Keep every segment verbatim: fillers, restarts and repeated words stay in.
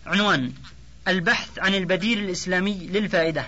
عنوان: البحث عن البديل الإسلامي للفائدة.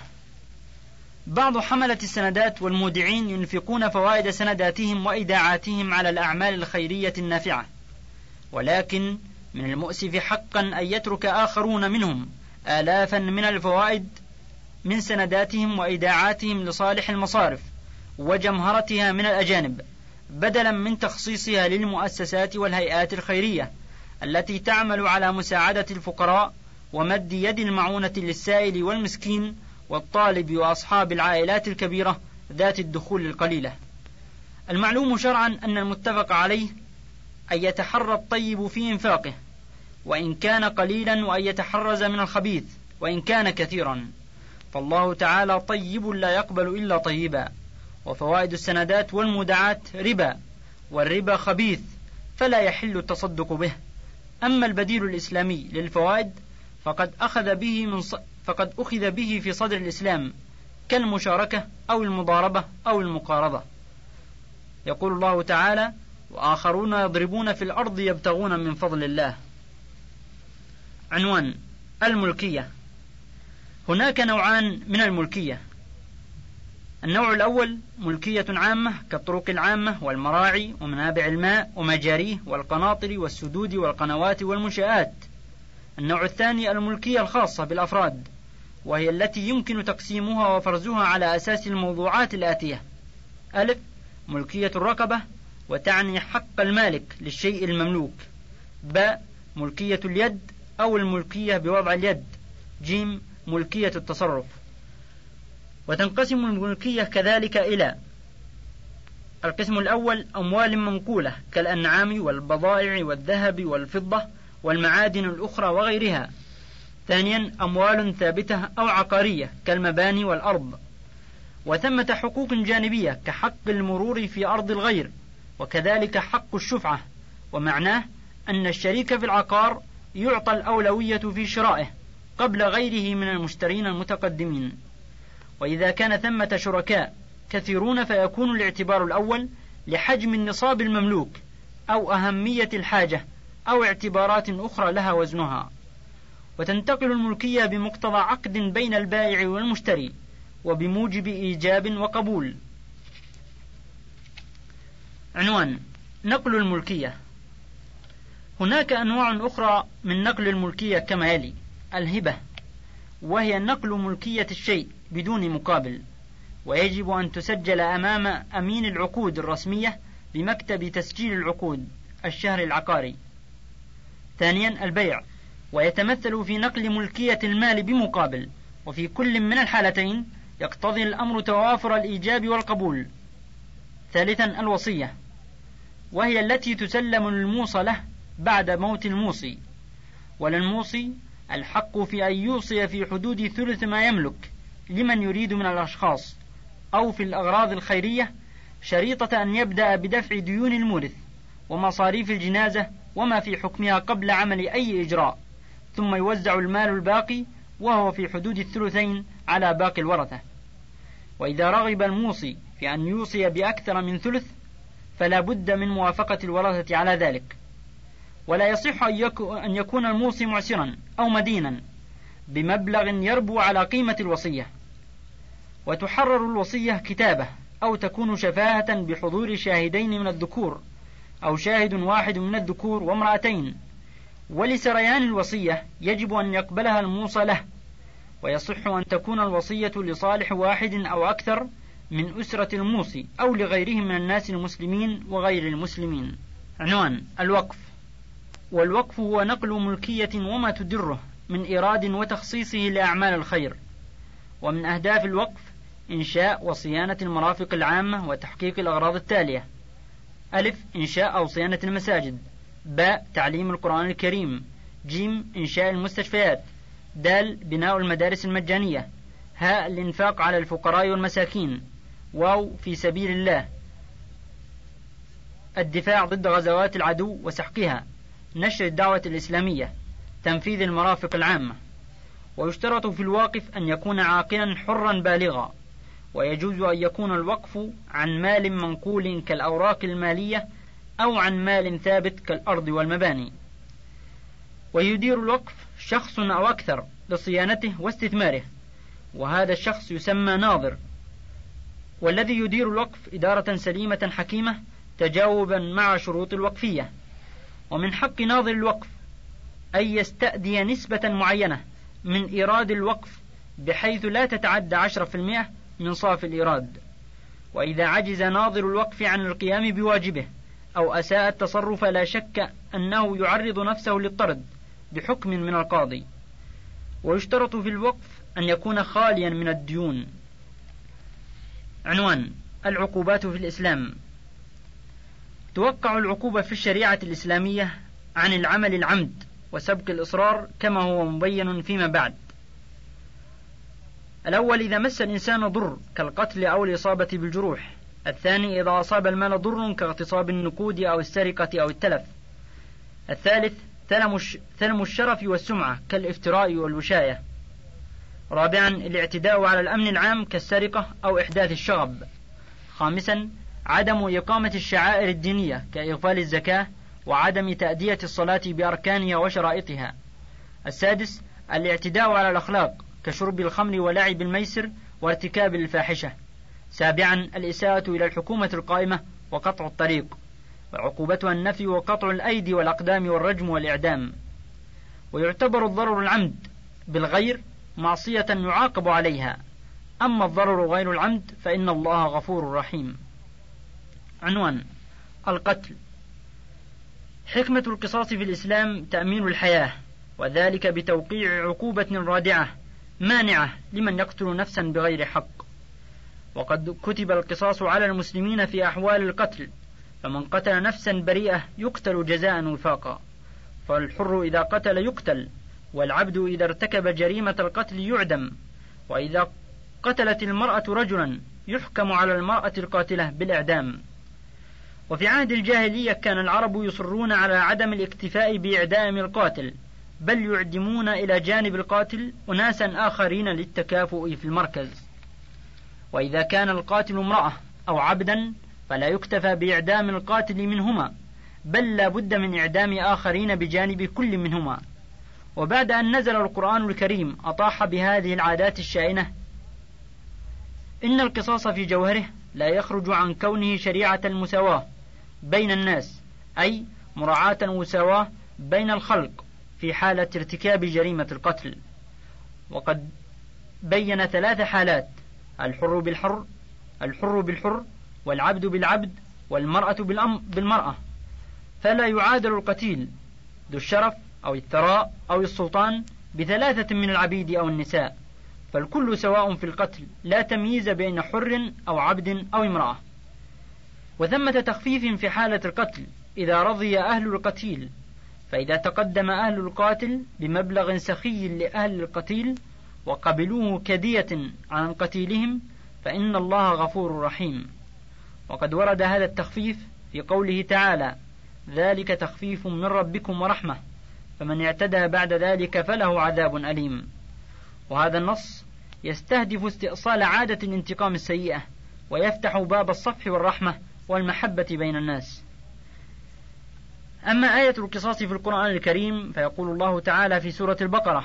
بعض حملة السندات والمودعين ينفقون فوائد سنداتهم وإيداعاتهم على الأعمال الخيرية النافعة، ولكن من المؤسف حقا أن يترك آخرون منهم آلافا من الفوائد من سنداتهم وإيداعاتهم لصالح المصارف وجمهرتها من الأجانب، بدلا من تخصيصها للمؤسسات والهيئات الخيرية التي تعمل على مساعدة الفقراء ومد يد المعونة للسائل والمسكين والطالب وأصحاب العائلات الكبيرة ذات الدخول القليلة. المعلوم شرعا أن المتفق عليه أن يتحرى الطيب في إنفاقه وإن كان قليلا، وأن يتحرز من الخبيث وإن كان كثيرا، فالله تعالى طيب لا يقبل إلا طيبا، وفوائد السندات والمودعات ربا، والربا خبيث فلا يحل التصدق به. أما البديل الإسلامي للفوائد فقد أخذ به من ص... فقد أخذ به في صدر الإسلام كالمشاركة أو المضاربة أو المقارضة. يقول الله تعالى: وآخرون يضربون في الأرض يبتغون من فضل الله. عنوان: الملكية. هناك نوعان من الملكية: النوع الأول ملكية عامة كالطرق العامة والمراعي ومنابع الماء ومجاريه والقناطر والسدود والقنوات والمنشآت. النوع الثاني الملكية الخاصة بالأفراد، وهي التي يمكن تقسيمها وفرزها على أساس الموضوعات الآتية: ألف، ملكية الرقبة، وتعني حق المالك للشيء المملوك. باء، ملكية اليد أو الملكية بوضع اليد. جيم، ملكية التصرف. وتنقسم الملكية كذلك إلى: القسم الأول أموال منقولة كالأنعام والبضائع والذهب والفضة والمعادن الأخرى وغيرها. ثانيا أموال ثابتة أو عقارية كالمباني والأرض. وثمة حقوق جانبية كحق المرور في أرض الغير، وكذلك حق الشفعة، ومعناه أن الشريك في العقار يعطى الأولوية في شرائه قبل غيره من المشترين المتقدمين. وإذا كان ثمة شركاء كثيرون فيكون الاعتبار الأول لحجم النصاب المملوك أو أهمية الحاجة أو اعتبارات أخرى لها وزنها. وتنتقل الملكية بمقتضى عقد بين البائع والمشتري وبموجب إيجاب وقبول. عنوان: نقل الملكية. هناك أنواع أخرى من نقل الملكية كما يلي: الهبة، وهي نقل ملكية الشيء بدون مقابل، ويجب أن تسجل أمام أمين العقود الرسمية بمكتب تسجيل العقود الشهر العقاري. ثانيا البيع، ويتمثل في نقل ملكية المال بمقابل، وفي كل من الحالتين يقتضي الأمر توافر الإيجاب والقبول. ثالثا الوصية، وهي التي تسلم للموصى له بعد موت الموصي، وللموصي الحق في أن يوصي في حدود ثلث ما يملك لمن يريد من الأشخاص أو في الأغراض الخيرية، شريطة أن يبدأ بدفع ديون المورث ومصاريف الجنازة وما في حكمها قبل عمل أي إجراء، ثم يوزع المال الباقي وهو في حدود الثلثين على باقي الورثة. وإذا رغب الموصي في أن يوصي بأكثر من ثلث فلا بد من موافقة الورثة على ذلك. ولا يصح أن يكون الموصي معسرا أو مدينا بمبلغ يربو على قيمة الوصية. وتحرر الوصية كتابة أو تكون شفاهة بحضور شاهدين من الذكور أو شاهد واحد من الذكور وامرأتين. ولسريان الوصية يجب أن يقبلها الموصى له، ويصح أن تكون الوصية لصالح واحد أو أكثر من أسرة الموصي أو لغيرهم من الناس المسلمين وغير المسلمين. عنوان: الوقف. والوقف هو نقل ملكية وما تدره من إيراد وتخصيصه لأعمال الخير. ومن أهداف الوقف إنشاء وصيانة المرافق العامة وتحقيق الأغراض التالية: ألف، إنشاء أو صيانة المساجد. باء، تعليم القرآن الكريم. جيم، إنشاء المستشفيات. دال، بناء المدارس المجانية. هاء، الإنفاق على الفقراء والمساكين. واو، في سبيل الله. الدفاع ضد غزوات العدو وسحقها. نشر الدعوة الإسلامية. تنفيذ المرافق العامة. ويشترط في الواقف أن يكون عاقلا حرا بالغا. ويجوز أن يكون الوقف عن مال منقول كالأوراق المالية أو عن مال ثابت كالأرض والمباني. ويدير الوقف شخص أو أكثر لصيانته واستثماره، وهذا الشخص يسمى ناظر. والذي يدير الوقف إدارة سليمة حكيمة تجاوبا مع شروط الوقفية. ومن حق ناظر الوقف أن يستأدي نسبة معينة من إيراد الوقف بحيث لا تتعدى عشرة في المئة من صافي الإيراد. وإذا عجز ناظر الوقف عن القيام بواجبه أو أساء التصرف لا شك أنه يعرض نفسه للطرد بحكم من القاضي. ويشترط في الوقف أن يكون خاليا من الديون. عنوان: العقوبات في الإسلام. توقع العقوبة في الشريعة الإسلامية عن العمل العمد وسبق الإصرار كما هو مبين فيما بعد. الأول: إذا مس الإنسان ضر كالقتل أو الإصابة بالجروح. الثاني: إذا أصاب المال ضر كاغتصاب النقود أو السرقة أو التلف. الثالث: ثلم الشرف والسمعة كالافتراء والوشاية. رابعا: الاعتداء على الأمن العام كالسرقة أو إحداث الشغب. خامسا: عدم إقامة الشعائر الدينية كإغفال الزكاة وعدم تأدية الصلاة بأركانها وشرائطها. السادس: الاعتداء على الأخلاق كشرب الخمر ولعب الميسر وارتكاب الفاحشة. سابعا: الإساءة إلى الحكومة القائمة وقطع الطريق، وعقوبتها النفي وقطع الأيدي والأقدام والرجم والإعدام. ويعتبر الضرر العمد بالغير معصية يعاقب عليها، أما الضرر غير العمد فإن الله غفور رحيم. عنوان: القتل. حكمة القصاص في الإسلام تأمين الحياة، وذلك بتوقيع عقوبة رادعة مانعة لمن يقتل نفسا بغير حق. وقد كتب القصاص على المسلمين في أحوال القتل، فمن قتل نفسا بريئة يقتل جزاء وفاقا. فالحر إذا قتل يقتل، والعبد إذا ارتكب جريمة القتل يعدم. وإذا قتلت المرأة رجلا يحكم على المرأة القاتلة بالإعدام. وفي عهد الجاهلية كان العرب يصرون على عدم الاكتفاء بإعدام القاتل، بل يعدمون إلى جانب القاتل أناسا آخرين للتكافؤ في المركز. وإذا كان القاتل امرأة أو عبدا فلا يكتفى بإعدام القاتل منهما، بل لا بد من إعدام آخرين بجانب كل منهما. وبعد أن نزل القرآن الكريم أطاح بهذه العادات الشائنة. إن القصاص في جوهره لا يخرج عن كونه شريعة المساواة بين الناس، أي مراعاة المساواة بين الخلق في حالة ارتكاب جريمة القتل. وقد بين ثلاث حالات: الحر بالحر، الحر بالحر، والعبد بالعبد، والمرأة بالمرأة. فلا يعادل القتيل ذو الشرف أو الثراء أو السلطان بثلاثة من العبيد أو النساء، فالكل سواء في القتل، لا تمييز بين حر أو عبد أو امرأة. وثمة تخفيف في حالة القتل إذا رضي أهل القتيل، فإذا تقدم أهل القاتل بمبلغ سخي لأهل القتيل وقبلوه كدية عن قتيلهم فإن الله غفور رحيم. وقد ورد هذا التخفيف في قوله تعالى: ذلك تخفيف من ربكم ورحمة، فمن اعتدى بعد ذلك فله عذاب أليم. وهذا النص يستهدف استئصال عادة الانتقام السيئة، ويفتح باب الصفح والرحمة والمحبة بين الناس. أما آية القصاص في القرآن الكريم فيقول الله تعالى في سورة البقرة: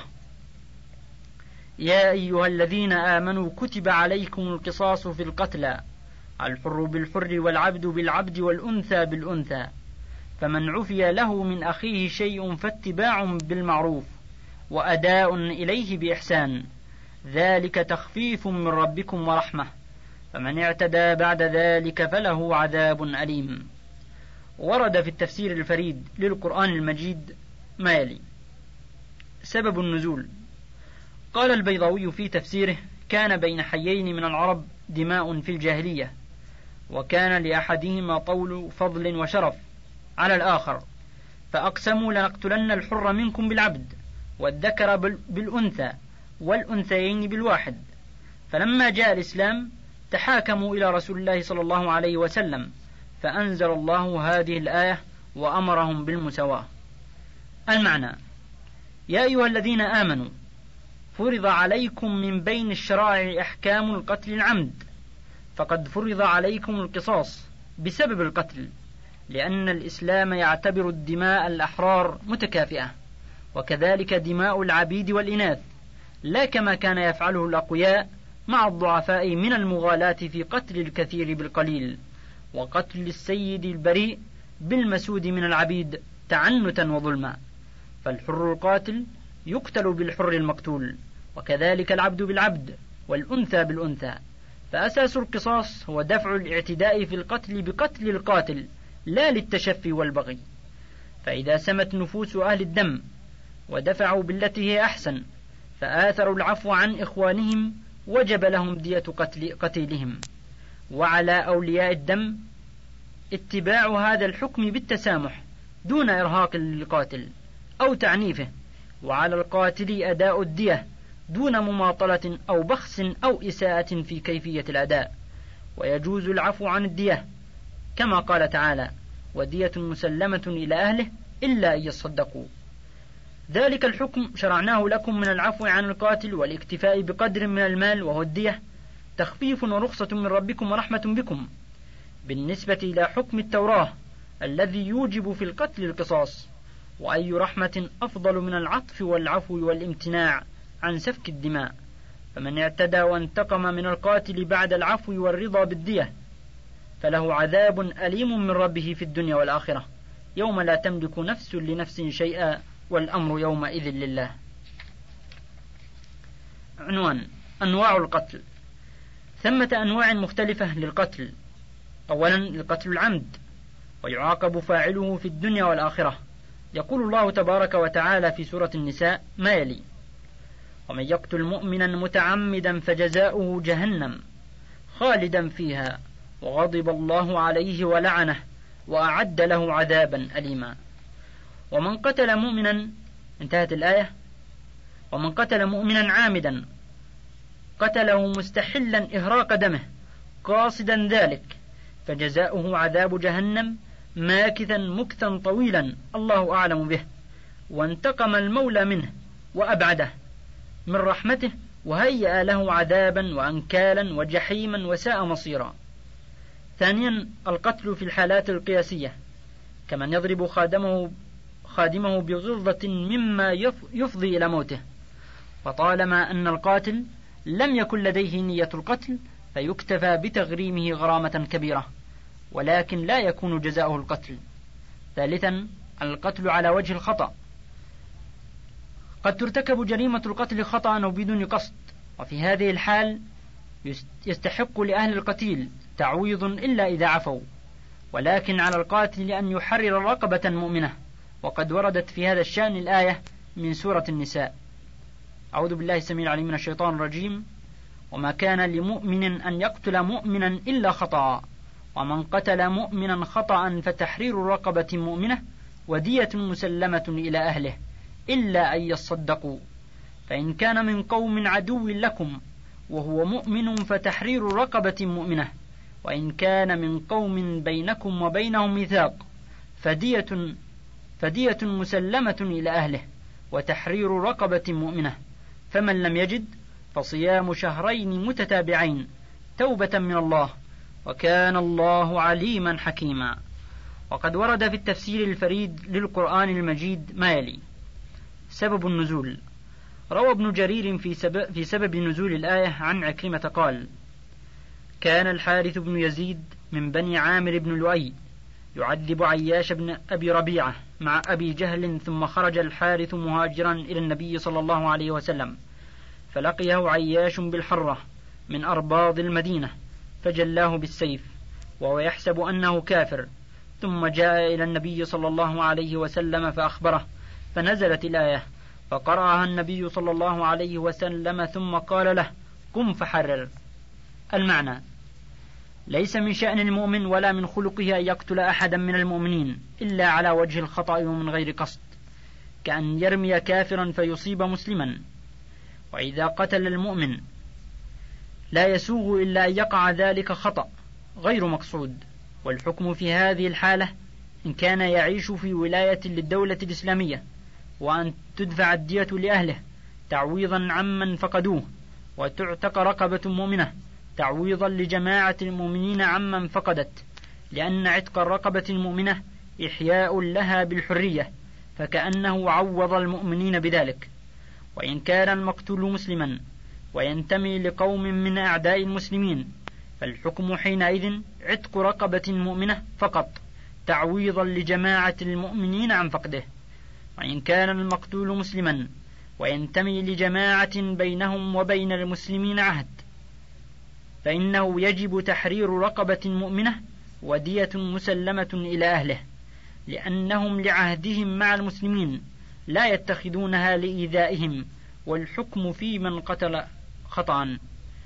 يا أيها الذين آمنوا كتب عليكم القصاص في القتلى، الحر بالحر والعبد بالعبد والأنثى بالأنثى، فمن عفي له من أخيه شيء فاتباع بالمعروف وأداء إليه بإحسان، ذلك تخفيف من ربكم ورحمة، فمن اعتدى بعد ذلك فله عذاب أليم. ورد في التفسير الفريد للقرآن المجيد ما يلي: سبب النزول. قال البيضاوي في تفسيره: كان بين حيين من العرب دماء في الجاهلية، وكان لأحدهما طول فضل وشرف على الآخر، فأقسموا لنقتلن الحر منكم بالعبد، والذكر بالأنثى، والأنثيين بالواحد. فلما جاء الإسلام تحاكموا إلى رسول الله صلى الله عليه وسلم، فأنزل الله هذه الآية وأمرهم بالمساواة. المعنى: يا أيها الذين آمنوا، فرض عليكم من بين الشرائع أحكام القتل العمد، فقد فرض عليكم القصاص بسبب القتل، لأن الإسلام يعتبر الدماء الأحرار متكافئة، وكذلك دماء العبيد والإناث، لا كما كان يفعله الأقوياء مع الضعفاء من المغالاة في قتل الكثير بالقليل، وقتل السيد البريء بالمسود من العبيد تعنتا وظلما. فالحر القاتل يقتل بالحر المقتول، وكذلك العبد بالعبد والأنثى بالأنثى. فأساس القصاص هو دفع الاعتداء في القتل بقتل القاتل، لا للتشفي والبغي. فإذا سمت نفوس أهل الدم ودفعوا بالتي هي أحسن فآثروا العفو عن إخوانهم، وجب لهم دية قتل قتيلهم. وعلى أولياء الدم اتباع هذا الحكم بالتسامح دون إرهاق للقاتل أو تعنيفه، وعلى القاتل أداء الدية دون مماطلة أو بخس أو إساءة في كيفية الأداء. ويجوز العفو عن الدية كما قال تعالى: ودية مسلمة إلى أهله إلا أن يصدقوا. ذلك الحكم شرعناه لكم من العفو عن القاتل والاكتفاء بقدر من المال وهو الدية، تخفيف ورخصة من ربكم ورحمة بكم. بالنسبة إلى حكم التوراة الذي يوجب في القتل القصاص، وأي رحمة أفضل من العطف والعفو والامتناع عن سفك الدماء. فمن اعتدى وانتقم من القاتل بعد العفو والرضا بالدية فله عذاب أليم من ربه في الدنيا والآخرة، يوم لا تملك نفس لنفس شيئا والأمر يومئذ لله. عنوان: أنواع القتل. ثمة أنواع مختلفة للقتل. أولا القتل العمد، ويعاقب فاعله في الدنيا والآخرة. يقول الله تبارك وتعالى في سورة النساء ما يلي: ومن يقتل مؤمنا متعمدا فجزاؤه جهنم خالدا فيها وغضب الله عليه ولعنه وأعد له عذابا أليما. ومن قتل مؤمنا، انتهت الآية. ومن قتل مؤمنا عامدا قتله مستحلا إهراق دمه قاصدا ذلك فجزاؤه عذاب جهنم ماكثا مكثا طويلا الله أعلم به، وانتقم المولى منه وأبعده من رحمته وهيأ له عذابا وأنكالا وجحيما وساء مصيرا. ثانيا القتل في الحالات القياسية، كمن يضرب خادمه خادمه بغلظة مما يفضي إلى موته، وطالما أن القاتل لم يكن لديه نية القتل فيكتفى بتغريمه غرامة كبيرة، ولكن لا يكون جزاؤه القتل. ثالثا القتل على وجه الخطأ، قد ترتكب جريمة القتل خطأ أو بدون قصد، وفي هذه الحال يستحق لأهل القتيل تعويض إلا إذا عفوا، ولكن على القاتل أن يحرر رقبة مؤمنة، وقد وردت في هذا الشأن الآية من سورة النساء: أعوذ بالله السميع العليم من الشيطان الرجيم: وما كان لمؤمن أن يقتل مؤمنا إلا خطأ، ومن قتل مؤمنا خطأ فتحرير رقبة مؤمنة ودية مسلمة إلى أهله إلا أن يصدقوا، فإن كان من قوم عدو لكم وهو مؤمن فتحرير رقبة مؤمنة، وإن كان من قوم بينكم وبينهم ميثاق فدية فدية مسلمة إلى أهله وتحرير رقبة مؤمنة، فمن لم يجد فصيام شهرين متتابعين توبة من الله، وكان الله عليما حكيما. وقد ورد في التفسير الفريد للقرآن المجيد ما يلي: سبب النزول. روى ابن جرير في سبب, في سبب نزول الآية عن عكرمة قال: كان الحارث بن يزيد من بني عامر بن لؤي يعذب عياش بن أبي ربيعة مع أبي جهل، ثم خرج الحارث مهاجرا إلى النبي صلى الله عليه وسلم، فلقيه عياش بالحرة من أرباض المدينة فجلاه بالسيف وهو يحسب أنه كافر، ثم جاء إلى النبي صلى الله عليه وسلم فأخبره، فنزلت الآية فقرأها النبي صلى الله عليه وسلم ثم قال له: قم فحرر. المعنى: ليس من شأن المؤمن ولا من خلقه أن يقتل أحدا من المؤمنين إلا على وجه الخطأ ومن غير قصد، كأن يرمي كافرا فيصيب مسلما. وإذا قتل المؤمن لا يسوغ إلا أن يقع ذلك خطأ غير مقصود، والحكم في هذه الحالة إن كان يعيش في ولاية للدولة الإسلامية، وأن تدفع الدية لأهله تعويضا عمن فقدوه، وتعتق رقبة مؤمنة تعويضا لجماعة المؤمنين عمن فقدت، لأن عتق الرقبة المؤمنة إحياء لها بالحرية، فكأنه عوض المؤمنين بذلك. وإن كان المقتول مسلما وينتمي لقوم من أعداء المسلمين فالحكم حينئذ عتق رقبة مؤمنة فقط تعويضا لجماعة المؤمنين عن فقده. وإن كان المقتول مسلما وينتمي لجماعة بينهم وبين المسلمين عهد فإنه يجب تحرير رقبة مؤمنة ودية مسلمة إلى أهله، لأنهم لعهدهم مع المسلمين لا يتخذونها لإيذائهم، والحكم في من قتل خطأ.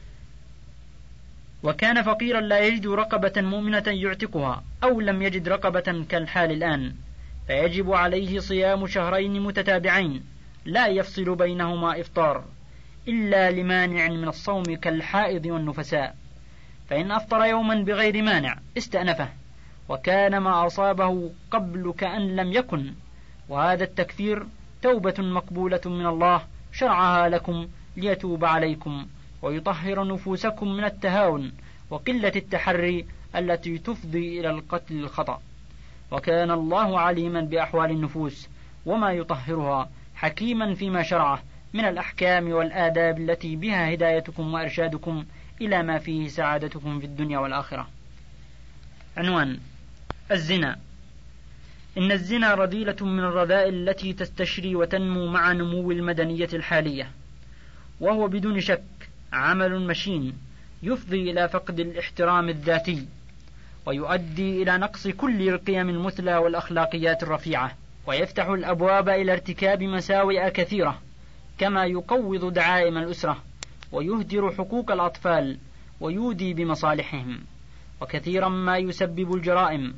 وكان فقيرا لا يجد رقبة مؤمنة يعتقها أو لم يجد رقبة كالحال الآن، فيجب عليه صيام شهرين متتابعين لا يفصل بينهما إفطار إلا لمانع من الصوم كالحائض والنفساء، فإن أفطر يوما بغير مانع استأنفه وكان ما أصابه قبل كأن لم يكن. وهذا التكفير توبة مقبولة من الله شرعها لكم ليتوب عليكم ويطهر نفوسكم من التهاون وقلة التحري التي تفضي إلى القتل الخطأ. وكان الله عليما بأحوال النفوس وما يطهرها، حكيما فيما شرعه من الأحكام والآداب التي بها هدايتكم وإرشادكم إلى ما فيه سعادتكم في الدنيا والآخرة. عنوان: الزنا. إن الزنا رذيلة من الرذائل التي تستشري وتنمو مع نمو المدنية الحالية، وهو بدون شك عمل مشين يفضي إلى فقد الاحترام الذاتي ويؤدي إلى نقص كل القيم المثلى والأخلاقيات الرفيعة، ويفتح الأبواب إلى ارتكاب مساوئ كثيرة، كما يقوض دعائم الأسرة ويهدر حقوق الأطفال ويودي بمصالحهم. وكثيرا ما يسبب الجرائم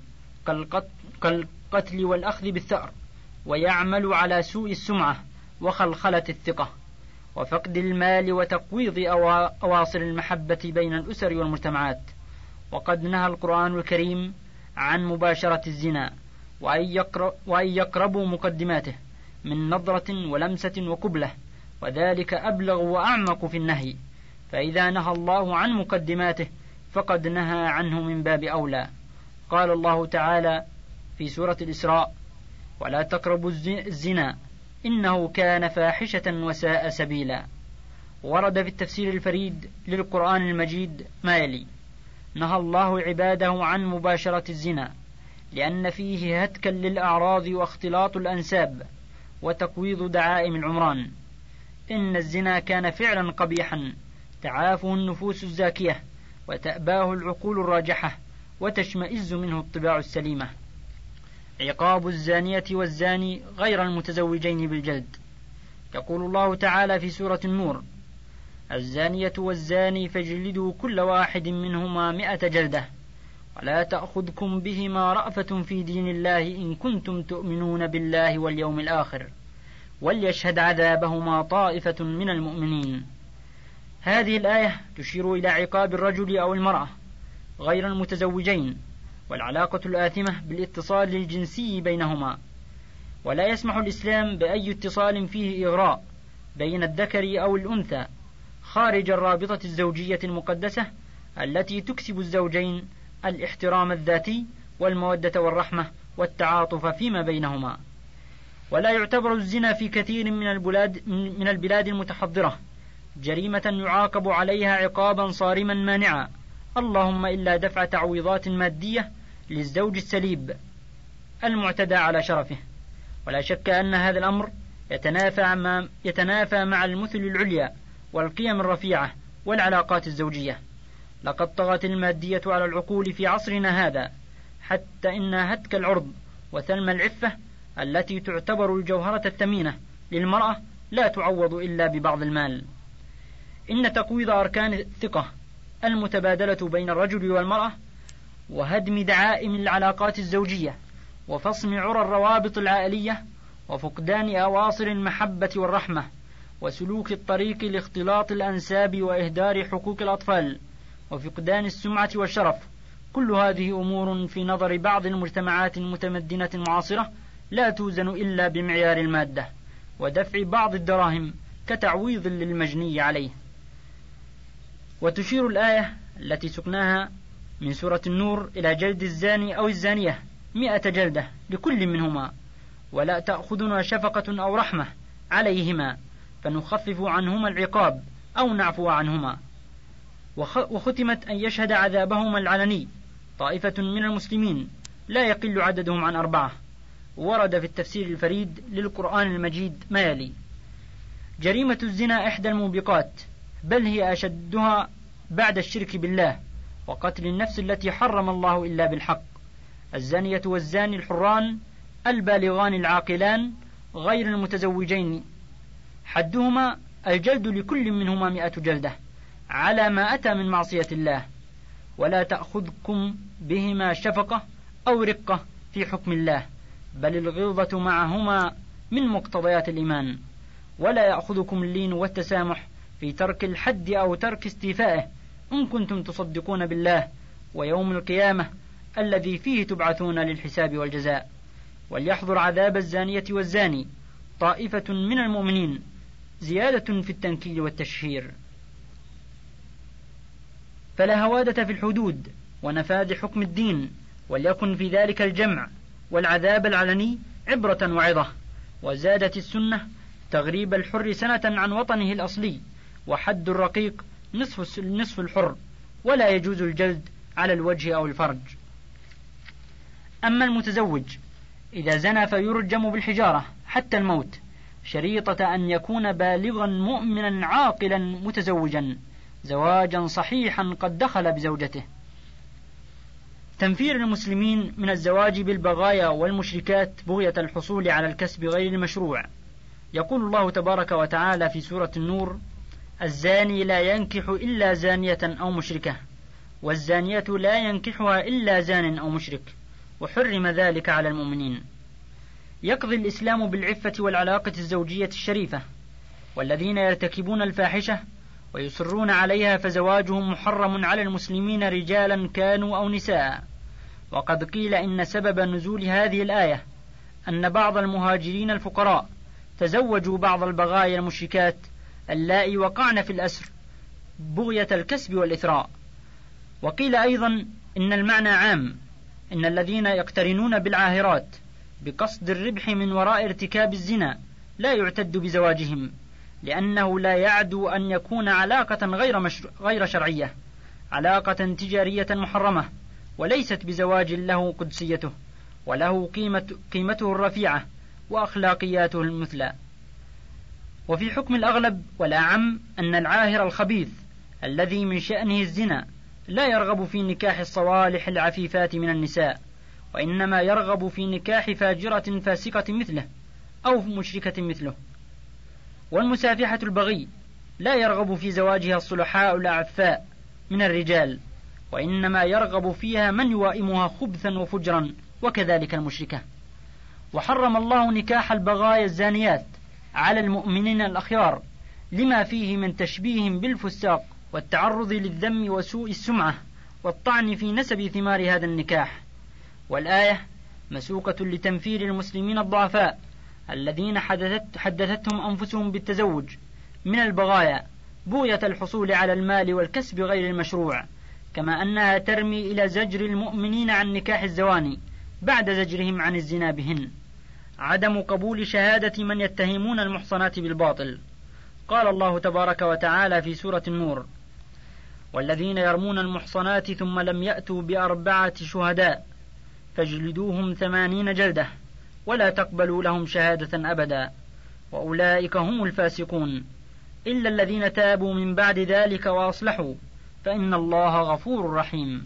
كالقتل والأخذ بالثأر، ويعمل على سوء السمعة وخلخلة الثقة وفقد المال وتقويض أواصر المحبة بين الأسر والمجتمعات. وقد نهى القرآن الكريم عن مباشرة الزنا وأن يقربوا مقدماته من نظرة ولمسة وقبلة، وذلك أبلغ وأعمق في النهي، فإذا نهى الله عن مقدماته فقد نهى عنه من باب أولى. قال الله تعالى في سورة الإسراء: ولا تقربوا الزنا إنه كان فاحشة وساء سبيلا. ورد في التفسير الفريد للقرآن المجيد ما يلي: نهى الله عباده عن مباشرة الزنا لأن فيه هتكا للأعراض واختلاط الأنساب وتقويض دعائم العمران. إن الزنا كان فعلا قبيحا تعافه النفوس الزاكية وتأباه العقول الراجحة وتشمئز منه الطباع السليمة. عقاب الزانية والزاني غير المتزوجين بالجلد. يقول الله تعالى في سورة النور: الزانية والزاني فاجلدوا كل واحد منهما مئة جلدة ولا تأخذكم بهما رأفة في دين الله إن كنتم تؤمنون بالله واليوم الآخر وليشهد عذابهما طائفة من المؤمنين. هذه الآية تشير إلى عقاب الرجل أو المرأة غير المتزوجين والعلاقة الآثمة بالاتصال الجنسي بينهما، ولا يسمح الإسلام بأي اتصال فيه إغراء بين الذكر أو الأنثى خارج الرابطة الزوجية المقدسة التي تكسب الزوجين الاحترام الذاتي والمودة والرحمة والتعاطف فيما بينهما. ولا يعتبر الزنا في كثير من البلاد من البلاد المتحضرة جريمة يعاقب عليها عقابا صارما مانعا، اللهم إلا دفع تعويضات مادية للزوج السليب المعتدى على شرفه. ولا شك أن هذا الأمر يتنافى مع, يتنافى مع المثل العليا والقيم الرفيعة والعلاقات الزوجية. لقد طغت المادية على العقول في عصرنا هذا، حتى إن هتك العرض وثلم العفة التي تعتبر الجوهرة الثمينة للمرأة لا تعوض إلا ببعض المال. إن تقويض أركان الثقة المتبادلة بين الرجل والمرأة وهدم دعائم العلاقات الزوجية وفصم عرى الروابط العائلية وفقدان أواصر المحبة والرحمة وسلوك الطريق لاختلاط الأنساب وإهدار حقوق الأطفال وفقدان السمعة والشرف، كل هذه أمور في نظر بعض المجتمعات المتمدنة المعاصرة لا توزن إلا بمعيار المادة ودفع بعض الدراهم كتعويض للمجني عليه. وتشير الآية التي سقناها من سورة النور إلى جلد الزاني أو الزانية مئة جلدة لكل منهما، ولا تأخذنا شفقة أو رحمة عليهما فنخفف عنهما العقاب أو نعفو عنهما. وختمت أن يشهد عذابهما العلني طائفة من المسلمين لا يقل عددهم عن أربعة. ورد في التفسير الفريد للقرآن المجيد ما يلي: جريمة الزنا إحدى الموبقات، بل هي أشدها بعد الشرك بالله وقتل النفس التي حرم الله إلا بالحق. الزانية والزاني الحران البالغان العاقلان غير المتزوجين، حدهما الجلد لكل منهما مئة جلدة على ما أتى من معصية الله، ولا تأخذكم بهما شفقة أو رقة في حكم الله، بل الغلظة معهما من مقتضيات الإيمان. ولا يأخذكم اللين والتسامح في ترك الحد أو ترك استيفائه إن كنتم تصدقون بالله ويوم القيامة الذي فيه تبعثون للحساب والجزاء. وليحضر عذاب الزانية والزاني طائفة من المؤمنين، زيادة في التنكيل والتشهير. فلا هوادة في الحدود ونفاذ حكم الدين، وليكن في ذلك الجمع والعذاب العلني عبرة وعظة. وزادت السنة تغريب الحر سنة عن وطنه الأصلي، وحد الرقيق نصف نصف الحر، ولا يجوز الجلد على الوجه أو الفرج. أما المتزوج إذا زنى فيرجم بالحجارة حتى الموت، شريطة أن يكون بالغا مؤمنا عاقلا متزوجا زواجا صحيحا قد دخل بزوجته. تنفير المسلمين من الزواج بالبغايا والمشركات بغية الحصول على الكسب غير المشروع. يقول الله تبارك وتعالى في سورة النور: الزاني لا ينكح إلا زانية أو مشركة، والزانية لا ينكحها إلا زان أو مشرك، وحرم ذلك على المؤمنين. يقضي الإسلام بالعفة والعلاقة الزوجية الشريفة، والذين يرتكبون الفاحشة ويصرون عليها فزواجهم محرم على المسلمين رجالا كانوا أو نساء. وقد قيل إن سبب نزول هذه الآية أن بعض المهاجرين الفقراء تزوجوا بعض البغايا المشركات اللائي وقعن في الأسر بغية الكسب والإثراء. وقيل أيضا إن المعنى عام، إن الذين يقترنون بالعاهرات بقصد الربح من وراء ارتكاب الزنا لا يعتد بزواجهم، لأنه لا يعدو أن يكون علاقة غير, مشر... غير شرعية، علاقة تجارية محرمة، وليست بزواج له قدسيته وله قيمة... قيمته الرفيعة وأخلاقياته المثلى. وفي حكم الأغلب والأعم أن العاهر الخبيث الذي من شأنه الزنا لا يرغب في نكاح الصوالح العفيفات من النساء، وإنما يرغب في نكاح فاجرة فاسقة مثله أو مشركة مثله. والمسافحة البغي لا يرغب في زواجها الصلحاء الأعفاء من الرجال، وإنما يرغب فيها من يوائمها خبثا وفجرا، وكذلك المشركة. وحرم الله نكاح البغايا الزانيات على المؤمنين الأخيار لما فيه من تشبيههم بالفساق والتعرض للذم وسوء السمعة والطعن في نسب ثمار هذا النكاح. والآية مسوقة لتنفير المسلمين الضعفاء الذين حدثت حدثتهم أنفسهم بالتزوج من البغايا بغية الحصول على المال والكسب غير المشروع، كما أنها ترمي إلى زجر المؤمنين عن نكاح الزواني بعد زجرهم عن الزنا بهن. عدم قبول شهادة من يتهمون المحصنات بالباطل. قال الله تبارك وتعالى في سورة النور: والذين يرمون المحصنات ثم لم يأتوا بأربعة شهداء فاجلدوهم ثمانين جلدة ولا تقبلوا لهم شهادة أبدا وأولئك هم الفاسقون إلا الذين تابوا من بعد ذلك وأصلحوا فإن الله غفور رحيم.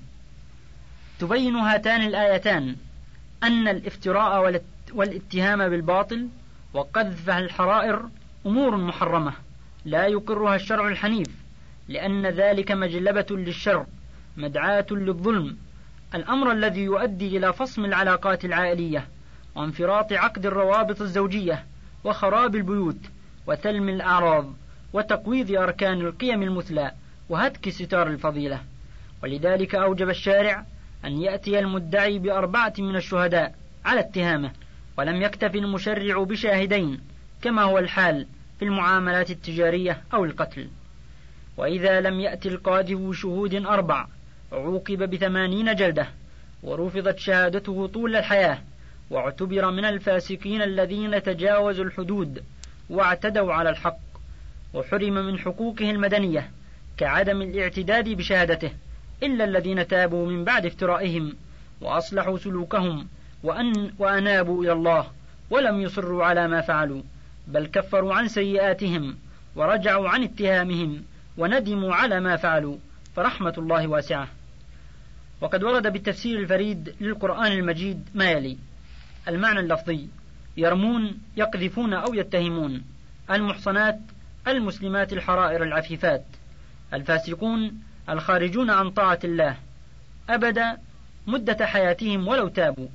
تبين هاتان الآيتان أن الافتراء والاتهام بالباطل وقذف الحرائر أمور محرمة لا يقرها الشرع الحنيف، لأن ذلك مجلبة للشر مدعاة للظلم، الأمر الذي يؤدي إلى فصم العلاقات العائلية وانفراط عقد الروابط الزوجية وخراب البيوت وثلم الأعراض وتقويض أركان القيم المثلى وهتك ستار الفضيلة. ولذلك أوجب الشارع أن يأتي المدعي بأربعة من الشهداء على اتهامه، ولم يكتف المشرع بشاهدين كما هو الحال في المعاملات التجارية أو القتل. وإذا لم يأتي القاذف بشهود أربع عوقب بثمانين جلدة ورفضت شهادته طول الحياة واعتبر من الفاسقين الذين تجاوزوا الحدود واعتدوا على الحق، وحرم من حقوقه المدنية كعدم الاعتداد بشهادته إلا الذين تابوا من بعد افترائهم وأصلحوا سلوكهم وأن وأنابوا إلى الله ولم يصروا على ما فعلوا، بل كفروا عن سيئاتهم ورجعوا عن اتهامهم وندموا على ما فعلوا، فرحمة الله واسعة. وقد ورد بالتفسير الفريد للقرآن المجيد ما يلي: المعنى اللفظي: يرمون يقذفون أو يتهمون. المحصنات المسلمات الحرائر العفيفات. الفاسقون الخارجون عن طاعة الله أبدا مدة حياتهم ولو تابوا.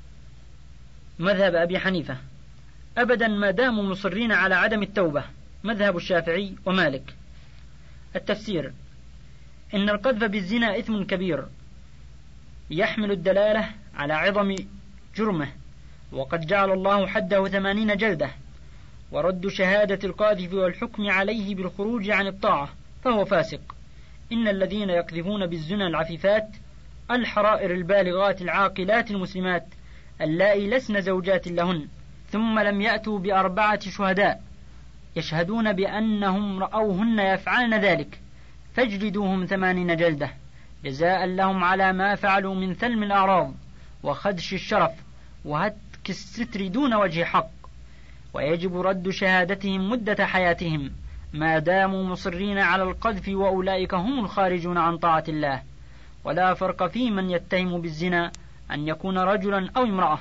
مذهب أبي حنيفة: أبدا ما داموا مصرين على عدم التوبة. مذهب الشافعي ومالك. التفسير: إن القذف بالزنا إثم كبير يحمل الدلالة على عظم جرمه، وقد جعل الله حده ثمانين جلدة، ورد شهادة القاذف والحكم عليه بالخروج عن الطاعة فهو فاسق. إن الذين يقذفون بالزنا العفيفات الحرائر البالغات العاقلات المسلمات اللائي لسن زوجات لهن ثم لم يأتوا بأربعة شهداء يشهدون بأنهم رأوهن يفعلن ذلك فاجلدوهم ثمانين جلدة جزاء لهم على ما فعلوا من ثلم الأعراض وخدش الشرف وهتك الستر دون وجه حق. ويجب رد شهادتهم مدة حياتهم ما داموا مصرين على القذف، وأولئك هم الخارجون عن طاعة الله. ولا فرق في من يتهم بالزنا أن يكون رجلا أو امرأة.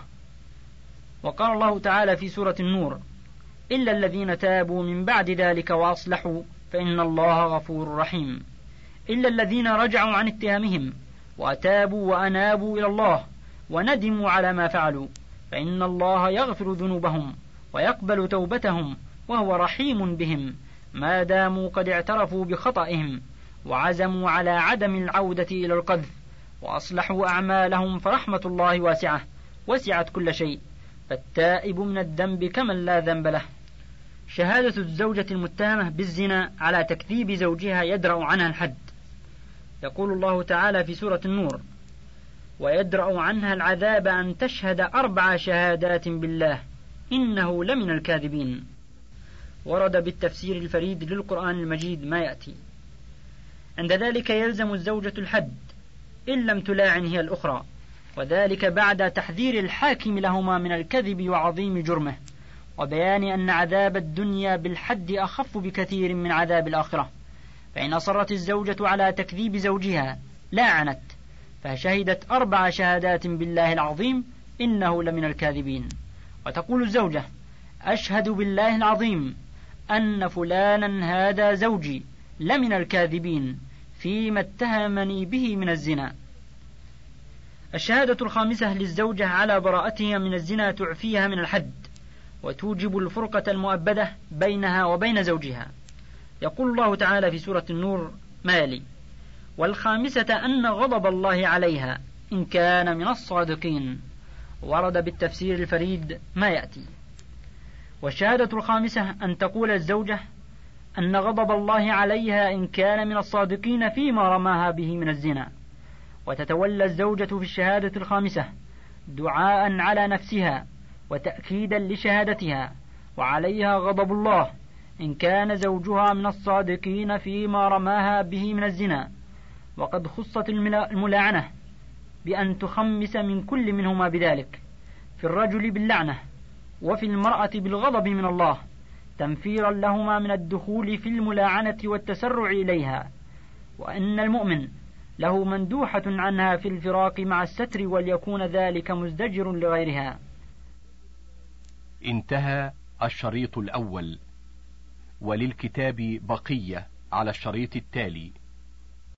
وقال الله تعالى في سورة النور: إلا الذين تابوا من بعد ذلك وأصلحوا فإن الله غفور رحيم. إلا الذين رجعوا عن اتهامهم وأتابوا وأنابوا إلى الله وندموا على ما فعلوا فإن الله يغفر ذنوبهم ويقبل توبتهم وهو رحيم بهم ما داموا قد اعترفوا بخطئهم وعزموا على عدم العودة إلى القذف وأصلحوا أعمالهم، فرحمة الله واسعة وسعت كل شيء، فالتائب من الذنب كمن لا ذنب له. شهادة الزوجة المتهمة بالزنا على تكذيب زوجها يدرأ عنها الحد. يقول الله تعالى في سورة النور: ويدرأ عنها العذاب أن تشهد أربع شهادات بالله إنه لمن الكاذبين. ورد بالتفسير الفريد للقرآن المجيد ما يأتي: عند ذلك يلزم الزوجة الحد إن لم تلاعن هي الأخرى، وذلك بعد تحذير الحاكم لهما من الكذب وعظيم جرمه، وبيان أن عذاب الدنيا بالحد أخف بكثير من عذاب الآخرة. فإن أصرت الزوجة على تكذيب زوجها لاعنت فشهدت أربع شهادات بالله العظيم إنه لمن الكاذبين. وتقول الزوجة: أشهد بالله العظيم أن فلانا هذا زوجي لمن الكاذبين فيما اتهمني به من الزنا. الشهادة الخامسة للزوجة على براءتها من الزنا تعفيها من الحد وتوجب الفرقة المؤبدة بينها وبين زوجها. يقول الله تعالى في سورة النور ما يلي: والخامسة أن غضب الله عليها إن كان من الصادقين. ورد بالتفسير الفريد ما يأتي: والشهادة الخامسة أن تقول الزوجة أن غضب الله عليها إن كان من الصادقين فيما رماها به من الزنا، وتتولى الزوجة في الشهادة الخامسة دعاء على نفسها وتأكيدا لشهادتها، وعليها غضب الله إن كان زوجها من الصادقين فيما رماها به من الزنا. وقد خصت الملاعنة بأن تخمس من كل منهما بذلك، في الرجل باللعنة وفي المرأة بالغضب من الله، تنفيرا لهما من الدخول في الملاعنة والتسرع إليها، وأن المؤمن له مندوحة عنها في الفراق مع الستر، وليكون ذلك مزدجر لغيرها. انتهى الشريط الأول، وللكتاب بقية على الشريط التالي.